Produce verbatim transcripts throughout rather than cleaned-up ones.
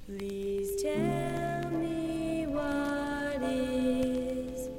Please tell me what is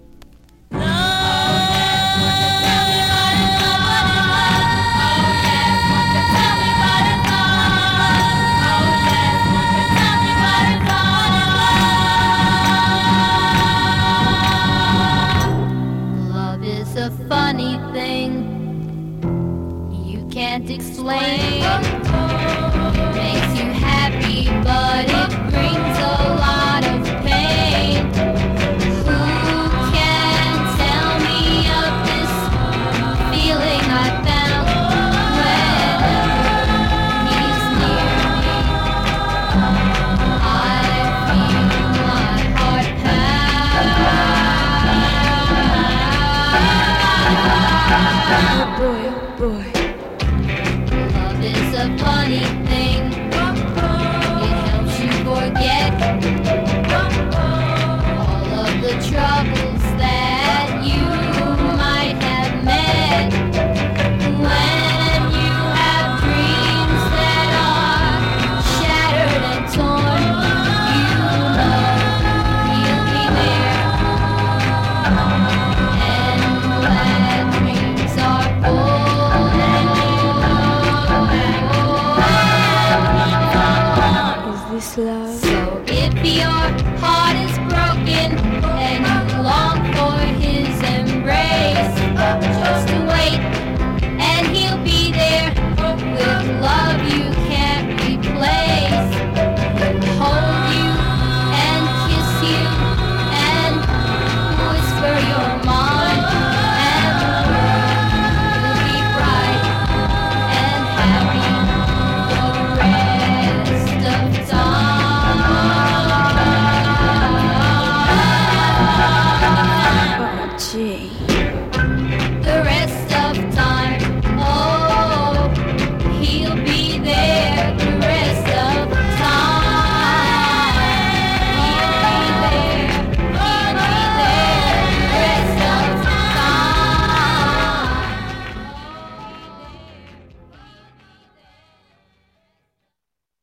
love is a funny thing you can't explain. Makes you happy, but it brings a lot of pain. Who can tell me of this feeling I found whenever he's near me? I feel my heart pound. oh boy, oh boy. Love is a funny thing. It helps you forget all of the troubles that you might have met. When you have dreams that are shattered and torn, you know he'll be there. And when dreams are full and you Is this love? so if your heart is broken and you long for his embrace, just wait and he'll be there with love you can't replace. He'll hold you and kiss you and whisper your mind, and the world will be bright and happy for the rest of time. Oh gee.